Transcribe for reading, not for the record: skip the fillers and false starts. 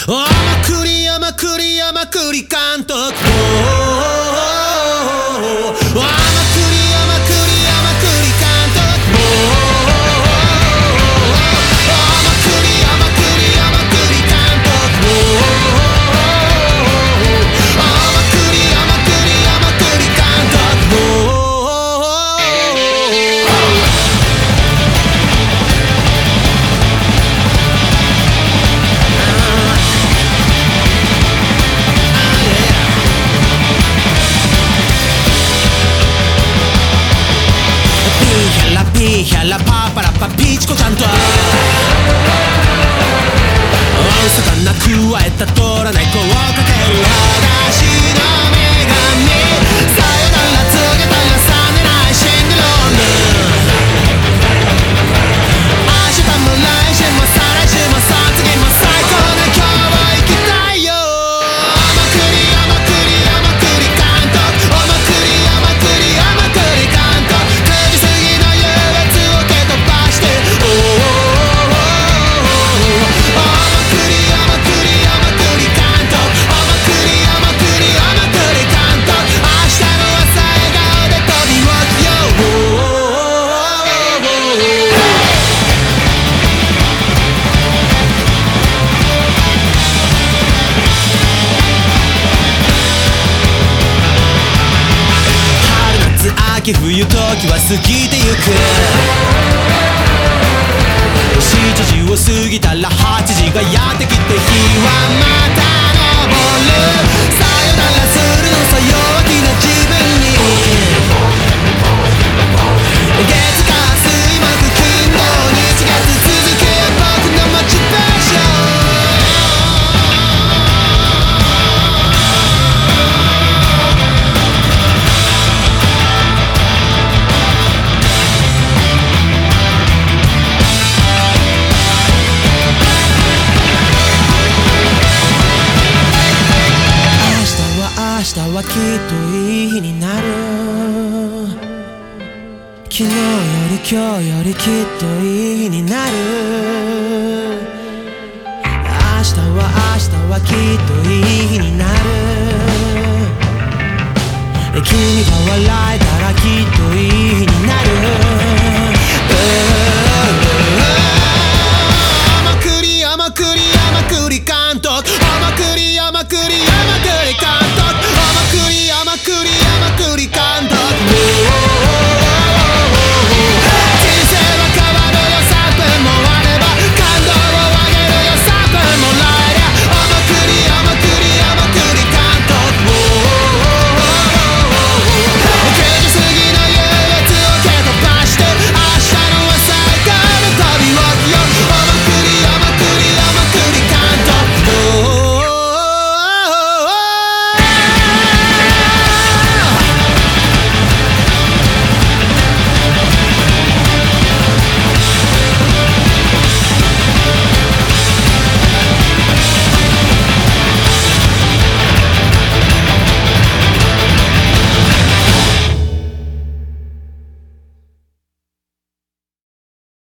くりやまくりやまくり監督あまくりやまくりやまくり監督あまくりやまくりやまくり監督あまくりやまくりやまくり監督ピーヒャラパーパラパピーチコちゃんと魚くわえた通らない子をかける裸足の女神さよなら告げたら冷めないシングル明日も来週も再来週もさ次も最高な今日は行きたいよあまくりあまくりあまくり監督あまくりあまくりあまくり監督9時過ぎの優越を蹴飛ばしてあまくりあまくりあまくり監督あまくりあまくりあまくり監督明日の朝笑顔で飛び起きよう春夏秋冬時は過ぎてゆく7時を過ぎたら8時がやってきて日はまた昇るさよならするのさ弱気な自分に月火水木金土日月続け僕のモチベーション明日はきっといい日になる昨日より今日よりきっといい日になる明日はきっといい日になる君が笑えたらきっといい日になるあまくりあまくりあまくり監督